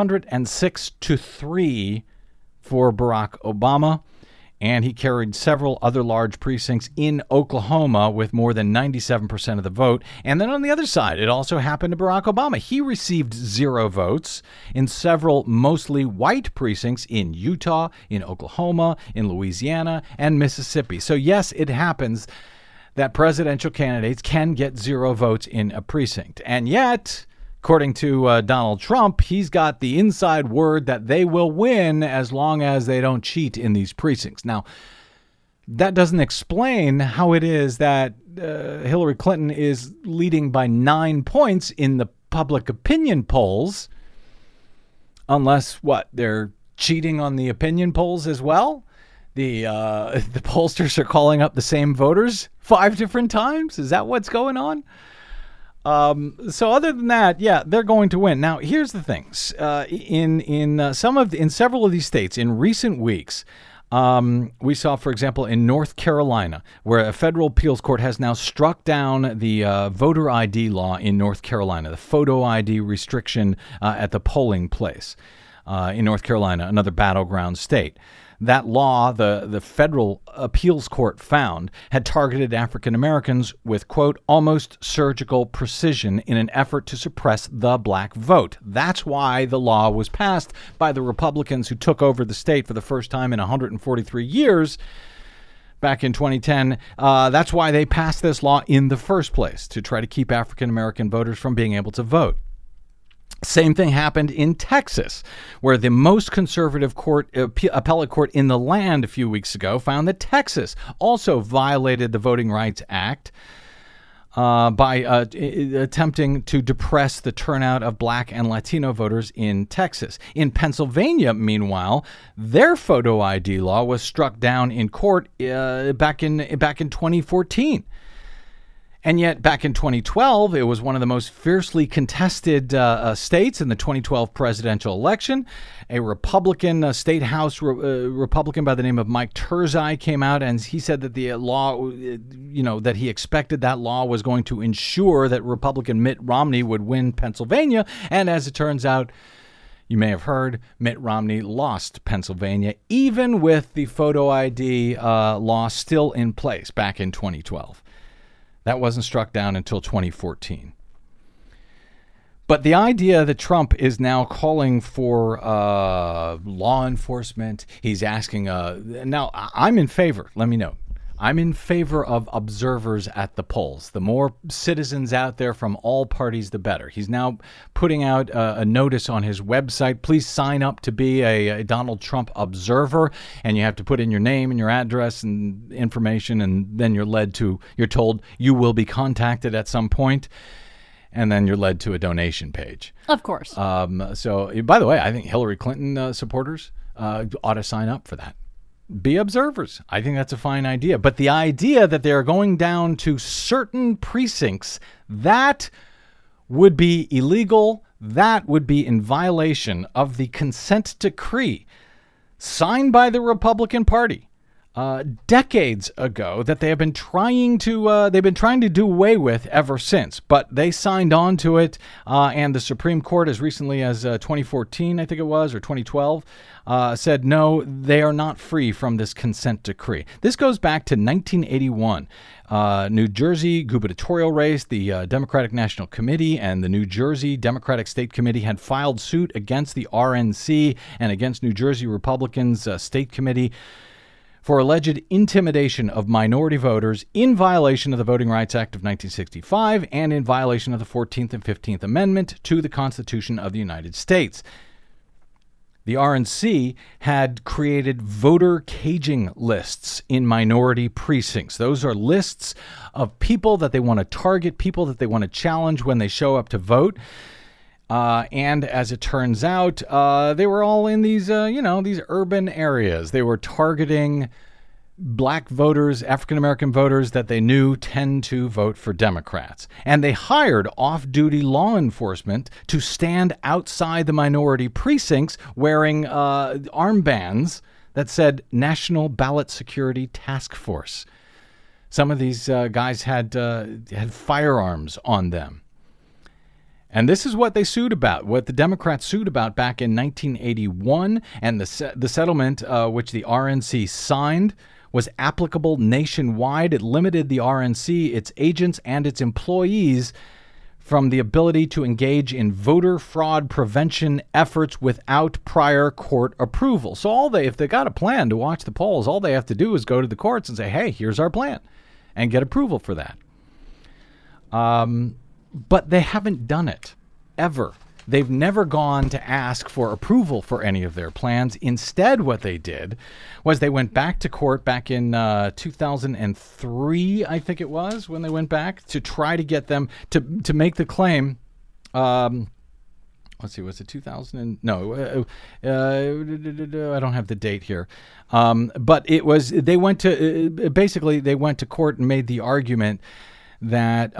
606-3 for Barack Obama, and he carried several other large precincts in Oklahoma with more than 97% of the vote. And then on the other side, it also happened to Barack Obama. He received 0 votes in several mostly white precincts in Utah, in Oklahoma, in Louisiana, and Mississippi. So yes, it happens that presidential candidates can get 0 votes in a precinct. And yet, according to Donald Trump, he's got the inside word that they will win as long as they don't cheat in these precincts. Now, that doesn't explain how it is that Hillary Clinton is leading by 9 points in the public opinion polls, unless, they're cheating on the opinion polls as well? The pollsters are calling up the same voters 5 different times? Is that what's going on? So other than that, yeah, they're going to win. Now, here's the things. In several of these states in recent weeks, we saw, for example, in North Carolina, where a federal appeals court has now struck down the voter ID law in North Carolina, the photo ID restriction at the polling place in North Carolina, another battleground state. That law, the federal appeals court found, had targeted African Americans with, quote, almost surgical precision in an effort to suppress the black vote. That's why the law was passed by the Republicans who took over the state for the first time in 143 years back in 2010. That's why they passed this law in the first place, to try to keep African American voters from being able to vote. Same thing happened in Texas, where the most conservative appellate court in the land a few weeks ago found that Texas also violated the Voting Rights Act by attempting to depress the turnout of black and Latino voters in Texas. In Pennsylvania, meanwhile, their photo ID law was struck down in court back in 2014. And yet, back in 2012, it was one of the most fiercely contested states in the 2012 presidential election. A Republican, state house Republican by the name of Mike Turzai came out, and he said that the law, that he expected that law was going to ensure that Republican Mitt Romney would win Pennsylvania. And as it turns out, you may have heard, Mitt Romney lost Pennsylvania, even with the photo ID law still in place back in 2012. That wasn't struck down until 2014. But the idea that Trump is now calling for law enforcement, he's asking, now I'm in favor, let me know. I'm in favor of observers at the polls. The more citizens out there from all parties, the better. He's now putting out a notice on his website. Please sign up to be a Donald Trump observer, and you have to put in your name and your address and information, and then you're told you will be contacted at some point, and then you're led to a donation page. Of course. So, by the way, I think Hillary Clinton supporters ought to sign up for that. Be observers. I think that's a fine idea. But the idea that they're going down to certain precincts, that would be illegal. That would be in violation of the consent decree signed by the Republican Party decades ago that they have been trying to do away with ever since. But they signed on to it, and the Supreme Court, as recently as 2014, I think it was, or 2012, said no, they are not free from this consent decree. This goes back to 1981. New Jersey gubernatorial race, the Democratic National Committee and the New Jersey Democratic State Committee had filed suit against the RNC and against New Jersey Republicans' State Committee for alleged intimidation of minority voters in violation of the Voting Rights Act of 1965 and in violation of the 14th and 15th Amendment to the Constitution of the United States. The RNC had created voter caging lists in minority precincts. Those are lists of people that they want to target, people that they want to challenge when they show up to vote. And as it turns out, they were all in these urban areas. They were targeting black voters, African-American voters that they knew tend to vote for Democrats. And they hired off-duty law enforcement to stand outside the minority precincts wearing armbands that said National Ballot Security Task Force. Some of these guys had firearms on them. And this is what they sued about, what the Democrats sued about back in 1981. And the settlement, which the RNC signed, was applicable nationwide. It limited the RNC, its agents, and its employees from the ability to engage in voter fraud prevention efforts without prior court approval. So if they got a plan to watch the polls, all they have to do is go to the courts and say, hey, here's our plan, and get approval for that. But they haven't done it, ever. They've never gone to ask for approval for any of their plans. Instead, what they did was they went back to court back in 2003, I think it was, when they went back to try to get them to make the claim. Let's see, was it 2000? No, I don't have the date here. But it was, they went to court and made the argument that,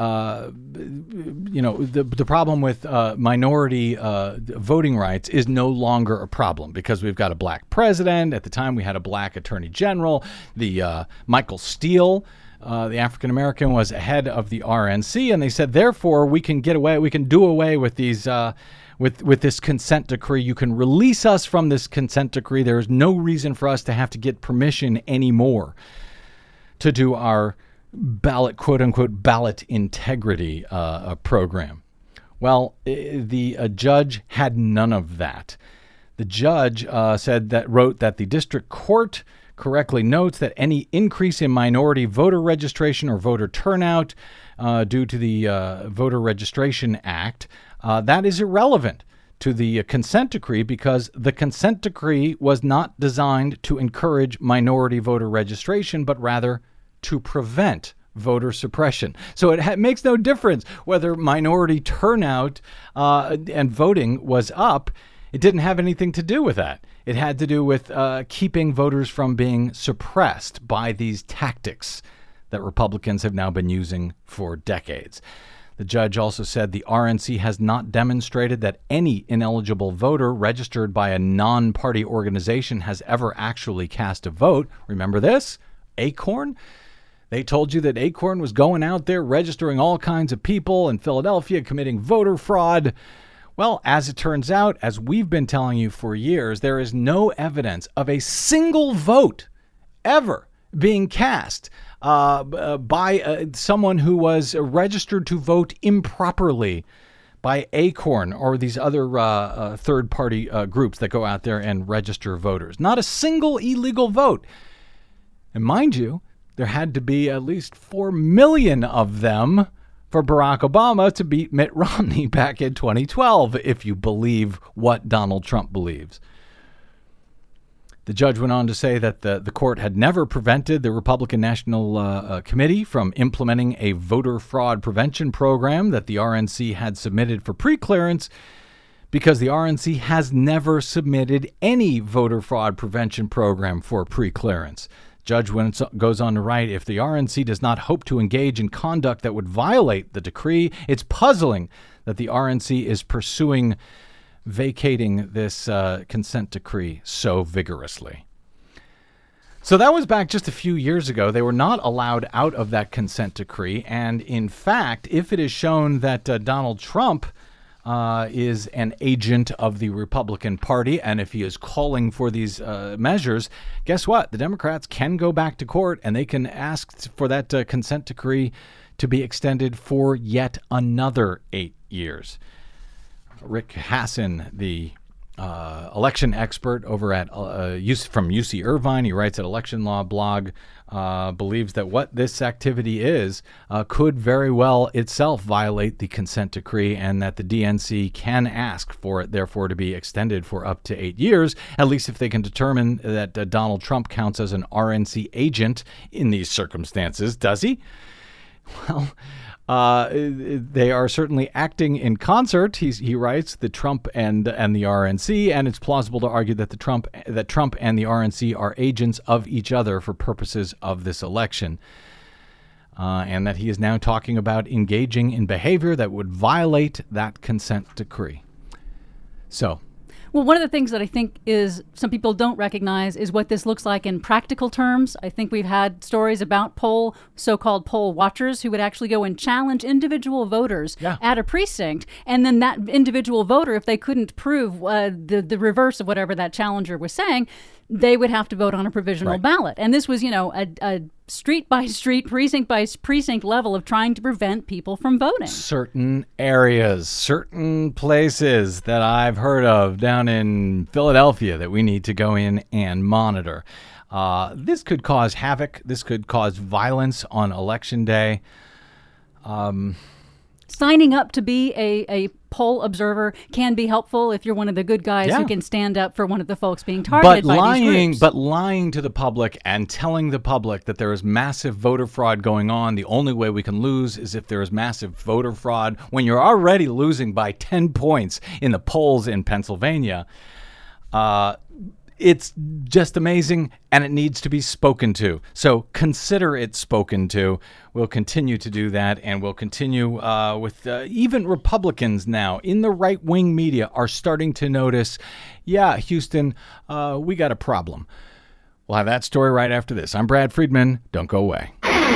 the problem with minority voting rights is no longer a problem because we've got a black president. At the time, we had a black attorney general. The Michael Steele, the African-American, was head of the RNC, and they said, therefore, we can do away with these with this consent decree. You can release us from this consent decree. There is no reason for us to have to get permission anymore to do our ballot, quote-unquote, ballot integrity program. Well, the judge had none of that. The judge wrote that the district court correctly notes that any increase in minority voter registration or voter turnout due to the Voter Registration Act, that is irrelevant to the consent decree because the consent decree was not designed to encourage minority voter registration, but rather to prevent voter suppression. So it makes no difference whether minority turnout and voting was up. It didn't have anything to do with that. It had to do with keeping voters from being suppressed by these tactics that Republicans have now been using for decades. The judge also said the RNC has not demonstrated that any ineligible voter registered by a non-party organization has ever actually cast a vote. Remember this? Acorn? They told you that Acorn was going out there registering all kinds of people in Philadelphia, committing voter fraud. Well, as it turns out, as we've been telling you for years, there is no evidence of a single vote ever being cast by someone who was registered to vote improperly by Acorn or these other third-party groups that go out there and register voters. Not a single illegal vote. And mind you, there had to be at least 4 million of them for Barack Obama to beat Mitt Romney back in 2012, if you believe what Donald Trump believes. The judge went on to say that the court had never prevented the Republican National Committee from implementing a voter fraud prevention program that the RNC had submitted for preclearance because the RNC has never submitted any voter fraud prevention program for preclearance. Judge goes on to write, if the RNC does not hope to engage in conduct that would violate the decree, it's puzzling that the RNC is pursuing vacating this consent decree so vigorously. So that was back just a few years ago. They were not allowed out of that consent decree. And in fact, if it is shown that Donald Trump is an agent of the Republican Party, and if he is calling for these measures, guess what? The Democrats can go back to court and they can ask for that consent decree to be extended for yet another 8 years. Rick Hassin, the election expert over at from UC Irvine, he writes at Election Law Blog, believes that what this activity is could very well itself violate the consent decree and that the DNC can ask for it, therefore, to be extended for up to 8 years, at least if they can determine that Donald Trump counts as an RNC agent in these circumstances. Does he? Well, they are certainly acting in concert, he writes, the Trump and the RNC, and it's plausible to argue that Trump and the RNC are agents of each other for purposes of this election, and that he is now talking about engaging in behavior that would violate that consent decree. So. Well, one of the things that I think is some people don't recognize is what this looks like in practical terms. I think we've had stories about so-called poll watchers who would actually go and challenge individual voters at a precinct. And then that individual voter, if they couldn't prove the reverse of whatever that challenger was saying, they would have to vote on a provisional ballot. And this was, a street by street, precinct by precinct level of trying to prevent people from voting. Certain areas, certain places that I've heard of down in Philadelphia that we need to go in and monitor. This could cause havoc. This could cause violence on Election Day. Signing up to be a poll observer can be helpful if you're one of the good guys who can stand up for one of the folks being targeted by these groups. But lying to the public and telling the public that there is massive voter fraud going on, the only way we can lose is if there is massive voter fraud when you're already losing by 10 points in the polls in Pennsylvania, It's just amazing, and it needs to be spoken to. So consider it spoken to. We'll continue to do that, and we'll continue with even Republicans now in the right-wing media are starting to notice, yeah, Houston, we got a problem. We'll have that story right after this. I'm Brad Friedman. Don't go away.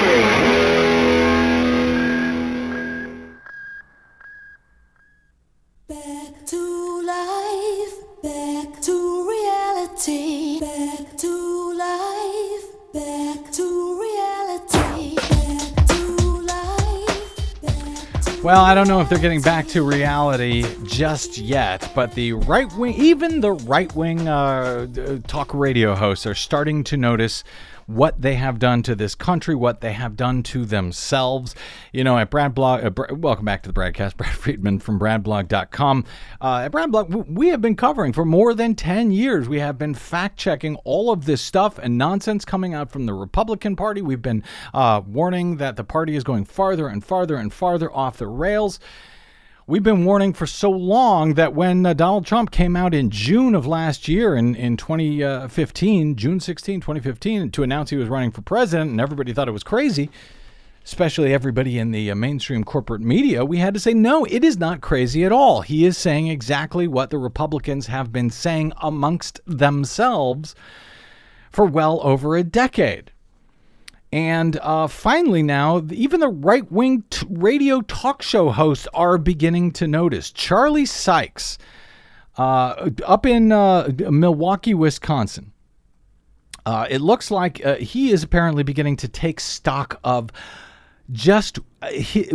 Back to life, back to reality, back to life, back to reality, back to life, back to Well, I don't know if they're getting back to reality just yet, but the right-wing, even the right-wing talk radio hosts are starting to notice what they have done to this country, what they have done to themselves. You know, at BradBlog, welcome back to the Bradcast, Brad Friedman from BradBlog.com. At BradBlog, we have been covering for more than 10 years. We have been fact-checking all of this stuff and nonsense coming out from the Republican Party. We've been warning that the party is going farther and farther and farther off the rails. We've been warning for so long that when Donald Trump came out in June of last year, in 2015, June 16, 2015, to announce he was running for president, and everybody thought it was crazy, especially everybody in the mainstream corporate media, we had to say, no, it is not crazy at all. He is saying exactly what the Republicans have been saying amongst themselves for well over a decade. And finally now, even the right-wing radio talk show hosts are beginning to notice. Charlie Sykes, up in Milwaukee, Wisconsin, it looks like he is apparently beginning to take stock of just his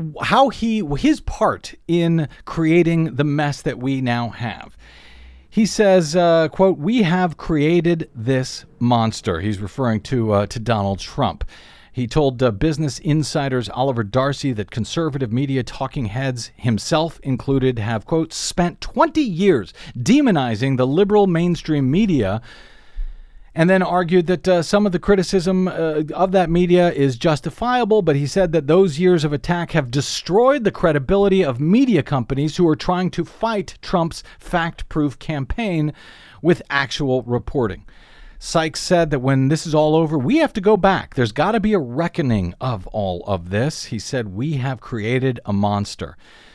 part in creating the mess that we now have. He says, quote, "We have created this monster." He's referring to Donald Trump. He told Business Insider's Oliver Darcy that conservative media talking heads, himself included, have, quote, spent 20 years demonizing the liberal mainstream media, and then argued that some of the criticism of that media is justifiable, but he said that those years of attack have destroyed the credibility of media companies who are trying to fight Trump's fact-proof campaign with actual reporting. Sykes said that when this is all over, we have to go back. There's got to be a reckoning of all of this. He said, we have created a monster.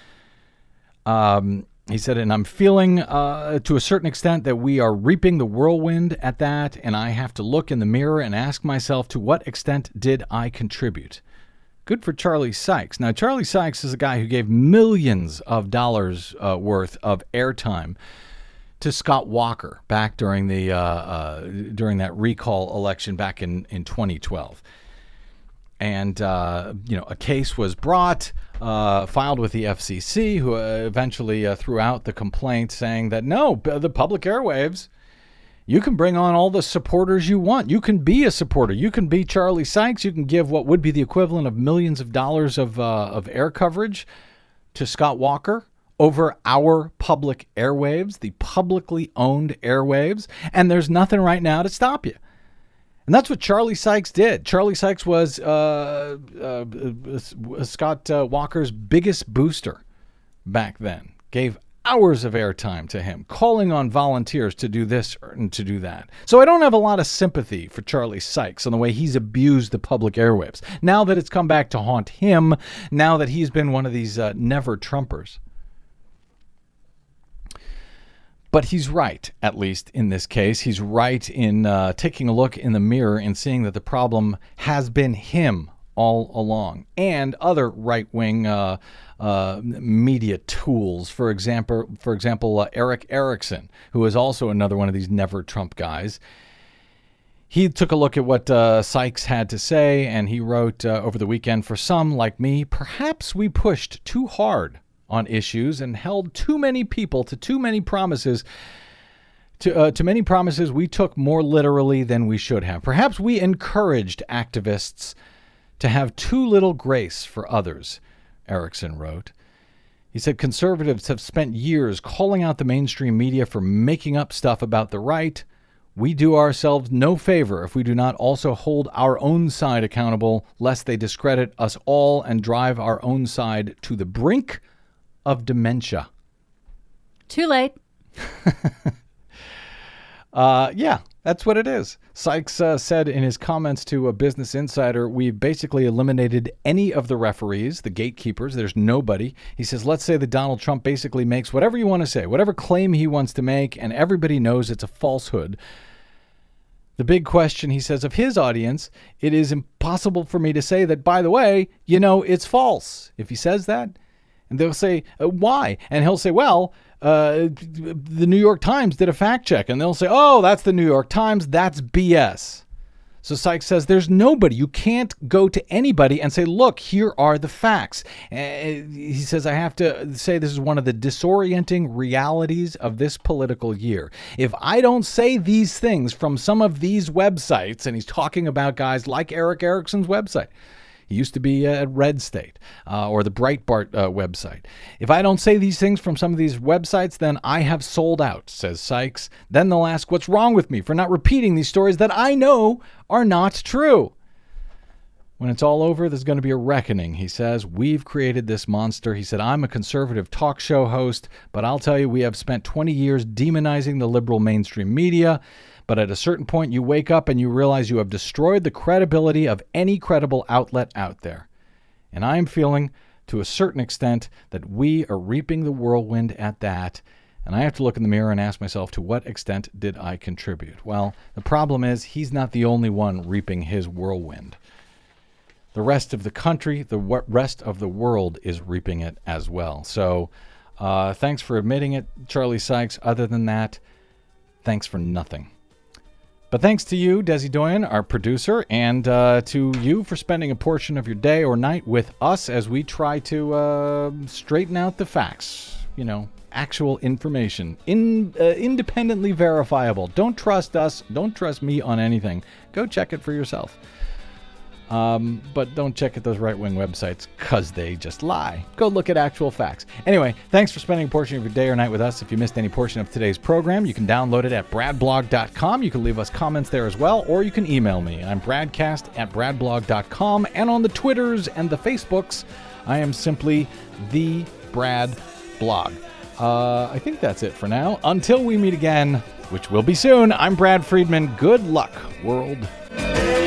He said, and I'm feeling to a certain extent that we are reaping the whirlwind at that, and I have to look in the mirror and ask myself, to what extent did I contribute? Good for Charlie Sykes. Now, Charlie Sykes is a guy who gave millions of dollars worth of airtime to Scott Walker back during during that recall election back in 2012. And, a case was brought, filed with the FCC, who eventually threw out the complaint saying that, no, the public airwaves, you can bring on all the supporters you want. You can be a supporter. You can be Charlie Sykes. You can give what would be the equivalent of millions of dollars of air coverage to Scott Walker over our public airwaves, the publicly owned airwaves, and there's nothing right now to stop you. And that's what Charlie Sykes did. Charlie Sykes was Scott Walker's biggest booster back then. Gave hours of airtime to him, calling on volunteers to do this and to do that. So I don't have a lot of sympathy for Charlie Sykes on the way he's abused the public airwaves. Now that it's come back to haunt him, now that he's been one of these never-Trumpers. But he's right, at least in this case. He's right in taking a look in the mirror and seeing that the problem has been him all along, and other right-wing media tools. For example, Eric Erickson, who is also another one of these never-Trump guys. He took a look at what Sykes had to say, and he wrote over the weekend, "For some, like me, perhaps we pushed too hard on issues and held too many people to too many promises, to many promises we took more literally than we should have. Perhaps we encouraged activists to have too little grace for others," Erickson wrote. He said, "Conservatives have spent years calling out the mainstream media for making up stuff about the right. We do ourselves no favor if we do not also hold our own side accountable, lest they discredit us all and drive our own side to the brink of dementia." Too late. Yeah, that's what it is. Sykes said in his comments to a Business Insider, we basically eliminated any of the referees, the gatekeepers. There's nobody. He says, let's say that Donald Trump basically makes whatever you want to say, whatever claim he wants to make, and everybody knows it's a falsehood. The big question, he says, of his audience, it is impossible for me to say that, by the way, it's false. If he says that, and they'll say, why? And he'll say, well, the New York Times did a fact check, and they'll say, oh, that's the New York Times. That's BS. So Sykes says there's nobody. You can't go to anybody and say, look, here are the facts. He says, I have to say this is one of the disorienting realities of this political year. If I don't say these things from some of these websites, and he's talking about guys like Eric Erickson's website. He used to be at Red State or the Breitbart website. If I don't say these things from some of these websites, then I have sold out, says Sykes. Then they'll ask, what's wrong with me for not repeating these stories that I know are not true? When it's all over, there's going to be a reckoning, he says. We've created this monster. He said, I'm a conservative talk show host, but I'll tell you, we have spent 20 years demonizing the liberal mainstream media. But at a certain point, you wake up and you realize you have destroyed the credibility of any credible outlet out there. And I am feeling, to a certain extent, that we are reaping the whirlwind at that. And I have to look in the mirror and ask myself, to what extent did I contribute? Well, the problem is he's not the only one reaping his whirlwind. The rest of the country, the rest of the world is reaping it as well. So thanks for admitting it, Charlie Sykes. Other than that, thanks for nothing. But thanks to you, Desi Doyen, our producer, and to you for spending a portion of your day or night with us as we try to straighten out the facts. Actual information, independently verifiable. Don't trust us. Don't trust me on anything. Go check it for yourself. But don't check at those right-wing websites because they just lie. Go look at actual facts. Anyway, thanks for spending a portion of your day or night with us. If you missed any portion of today's program, you can download it at bradblog.com. You can leave us comments there as well, or you can email me. I'm bradcast@bradblog.com, and on the Twitters and the Facebooks, I am simply the Brad Blog. I think that's it for now. Until we meet again, which will be soon, I'm Brad Friedman. Good luck, world.